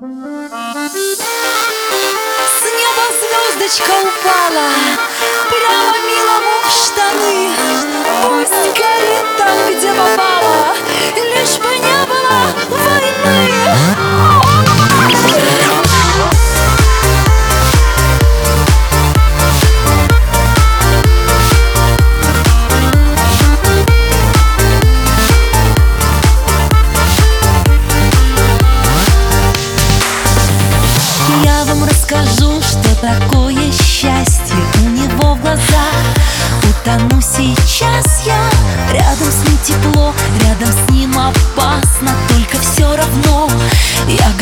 С неба звездочка упала прямо милому в штаны. Пусть горит там, где попала, лишь бы не было войны. Я вам расскажу, что такое счастье у него в глазах. Утону сейчас я, рядом с ним тепло, рядом с ним опасно, только все равно я